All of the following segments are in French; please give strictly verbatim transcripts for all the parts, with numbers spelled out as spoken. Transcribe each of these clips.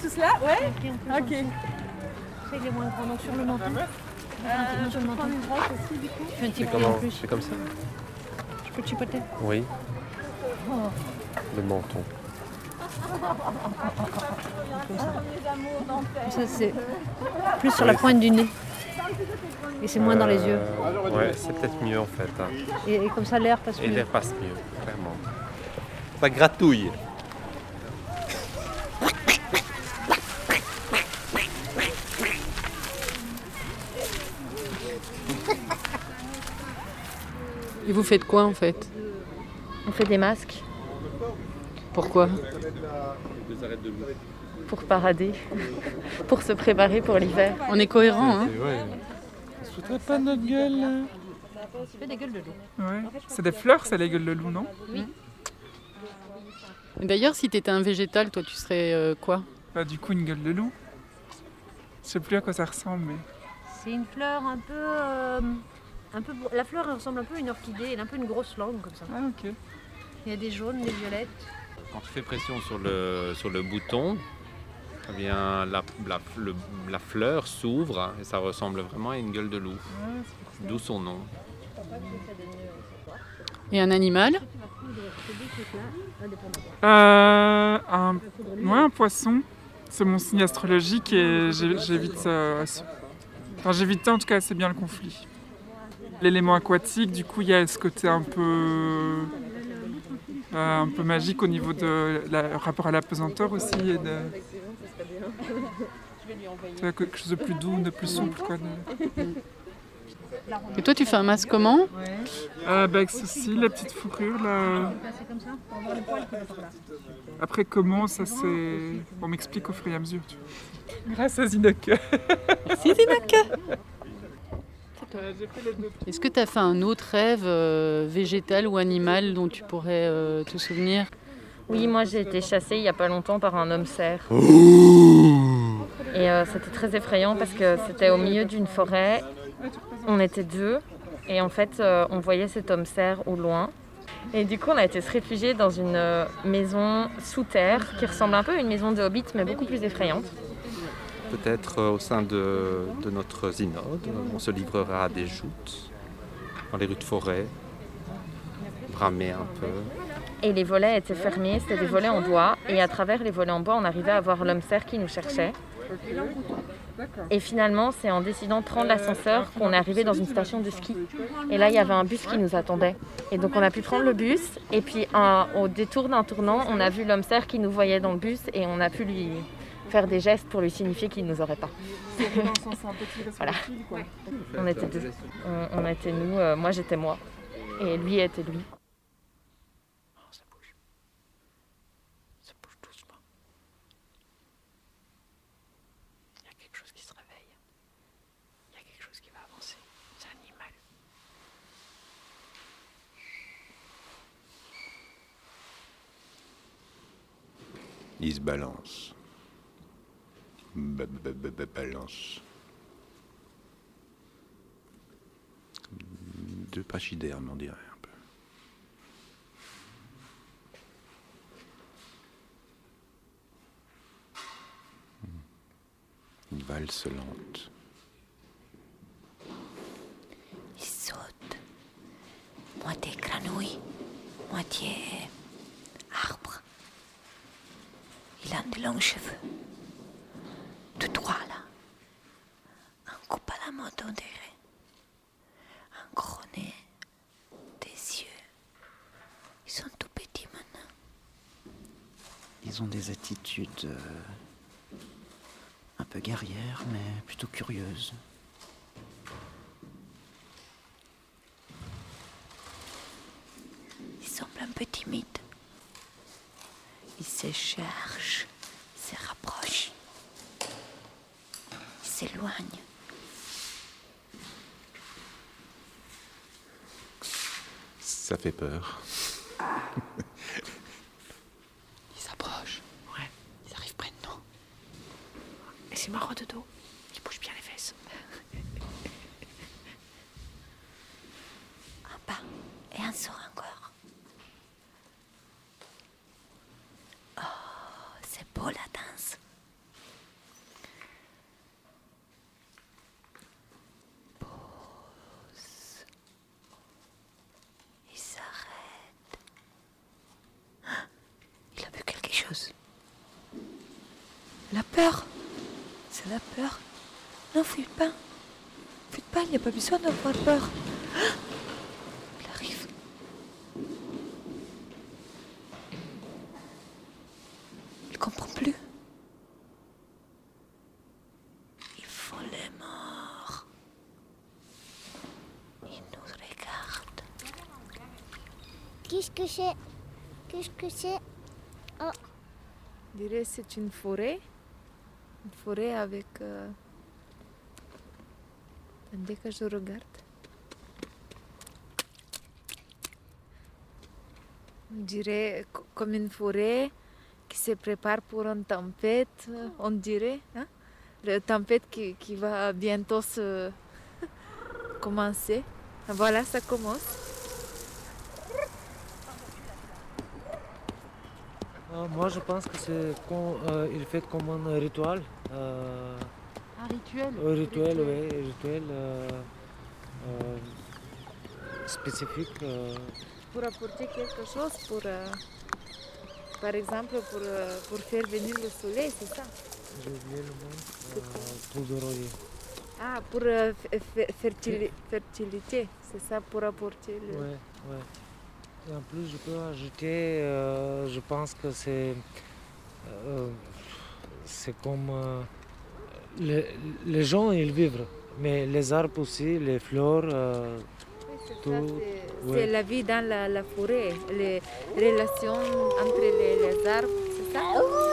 tous là, ouais. Ok. On peut Ok. Ça, il est moins grand. Donc sur le menton. Euh, je peux prendre une brosse aussi du coup. Tu fais un petit peu Comment en plus. C'est comme ça? Je peux te chipoter. Oui, Oh. le menton. Ça, c'est plus sur la pointe du nez. Et c'est moins dans les yeux. Euh, Ouais, c'est peut-être mieux en fait. hein. Et, et comme ça, l'air passe Et mieux. l'air passe mieux, clairement. Ça gratouille. Et vous faites quoi en fait? On fait des masques Pourquoi? pour parader, pour se préparer pour l'hiver. On est cohérent, hein? Ouais. On se foutrait pas de notre gueule là. Tu fais des gueules de loup. Ouais. C'est des fleurs, c'est les gueules de loup, non? Et d'ailleurs, si t'étais un végétal, toi, tu serais euh, quoi? Bah du coup une gueule de loup. Je sais plus à quoi ça ressemble, mais. C'est une fleur un peu, euh, un peu. La fleur elle ressemble un peu à une orchidée, elle a un peu une grosse langue comme ça. Ah ok. Il y a des jaunes, des violettes. Quand tu fais pression sur le, sur le bouton, eh bien, la, la, le- la fleur s'ouvre et ça ressemble vraiment à une gueule de loup. D'où son nom. Et un animal? Euh, un, ouais, un poisson. C'est mon signe astrologique et j'ai- j'évite euh, ce- enfin, j'évitais en tout cas assez bien le conflit. L'élément aquatique, du coup, il y a ce côté un peu, euh, un peu magique au niveau de la rapport à la pesanteur aussi. Et de, tu vois, quelque chose de plus doux, de plus souple. Quoi, de- Et toi, tu fais un masque comment? Euh, bah, avec ceci, la petite fourrure là. Après, comment ça c'est. On m'explique au fur et à mesure. Tu vois. Grâce à Zinoc. Merci, Zinoc. Est-ce que tu as fait un autre rêve euh, végétal ou animal dont tu pourrais euh, te souvenir? Oui, moi j'ai été chassée il n'y a pas longtemps par un homme cerf. Et euh, c'était très effrayant parce que c'était au milieu d'une forêt. On était deux et en fait euh, on voyait cet homme cerf au loin. Et du coup on a été se réfugier dans une euh, maison sous terre qui ressemble un peu à une maison de hobbit mais beaucoup plus effrayante. Peut-être euh, au sein de, de notre synode, on se livrera à des joutes dans les rues de forêt, bramer un peu. Et les volets étaient fermés, c'était des volets en bois. Et à travers les volets en bois, on arrivait à voir l'homme cerf qui nous cherchait. Et finalement, c'est en décidant de prendre l'ascenseur qu'on est arrivé dans une station de ski. Et là, il y avait un bus qui nous attendait. Et donc, on a pu prendre le bus. Et puis, un- au détour d'un tournant, on a vu l'homme cerf qui nous voyait dans le bus. Et on a pu lui faire des gestes pour lui signifier qu'il ne nous aurait pas. Voilà. On était deux. On, on était nous. euh, moi, j'étais moi. Et lui était lui. Ça bouge. Ça bouge doucement. Il y a quelque chose qui se réveille. Il y a quelque chose qui va avancer. C'est un animal. Il se balance. Ba- ba- ba- ba- balance. De pachyderme, on dirait un peu. Une valse lente. Il saute. Moitié grenouille, moitié arbre. Il a de longs cheveux. Tout droit là. Un coupe à la mode, on dirait. Un gros nez. Des yeux. Ils sont tout petits maintenant. Ils ont des attitudes euh, un peu guerrières, mais plutôt curieuses. Ils semblent un peu timides. Ils se cherchent, ils se rapprochent, ils s'éloignent. Ça fait peur. Ils s'approchent. Ouais, ils arrivent près de nous. Et c'est marrant de dos. Ils bougent bien les fesses. Un pas et un saut encore. Oh, c'est beau la danse. C'est la peur. Non, fuis pas. Fuis pas, il n'y a pas besoin d'avoir peur. Ah, il arrive. Il comprend plus. Il faut les morts. Il nous regarde. Qu'est-ce que c'est? Qu'est-ce que c'est? Oh. Je dirais que c'est une forêt. Une forêt avec... Euh... Dès que je regarde. On dirait comme une forêt qui se prépare pour une tempête, on dirait. Hein? La tempête qui, qui va bientôt se commencer. Voilà, ça commence. Euh, moi, je pense que c'est euh, il fait comme un rituel. Euh, un rituel. Un rituel, oui, un rituel euh, euh, spécifique. Euh. Pour apporter quelque chose, pour, euh, par exemple, pour, euh, pour faire venir le soleil, c'est ça? J'ai oublié le mot. Euh, pour d'oreiller. Ah, pour euh, fertili fertilité, c'est ça, pour apporter le... Oui, oui. Et en plus, je peux ajouter, euh, je pense que c'est euh, c'est comme euh, les, les gens ils vivent, mais les arbres aussi, les fleurs, euh, oui, tout. C'est ouais. La vie dans la, la forêt, les relations entre les, les arbres, c'est ça?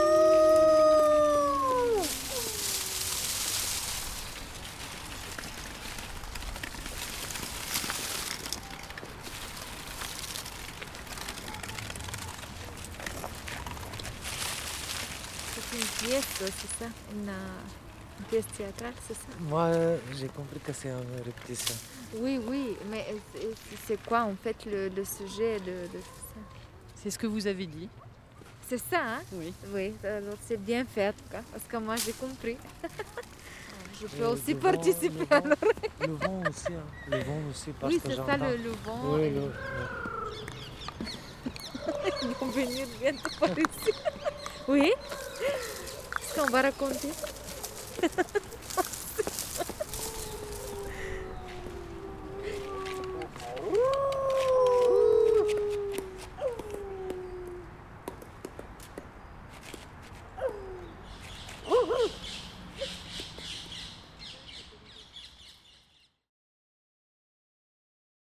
Une pièce, c'est ça? Une, une pièce théâtrale, c'est ça? Moi, j'ai compris que c'est une répétition. Oui, oui, mais c'est quoi en fait le, le sujet de, de tout ça? C'est ce que vous avez dit. C'est ça, hein? Oui. Oui, alors c'est bien fait en tout cas, parce que moi j'ai compris. Je peux Et aussi le participer vent, alors. Le vent aussi, hein. Le vent aussi, parce oui, que c'est ça le, le vent. Oui, et... le, ouais. Ils vont venir bientôt par ici. Oui? Qu'est-ce qu'on va raconter?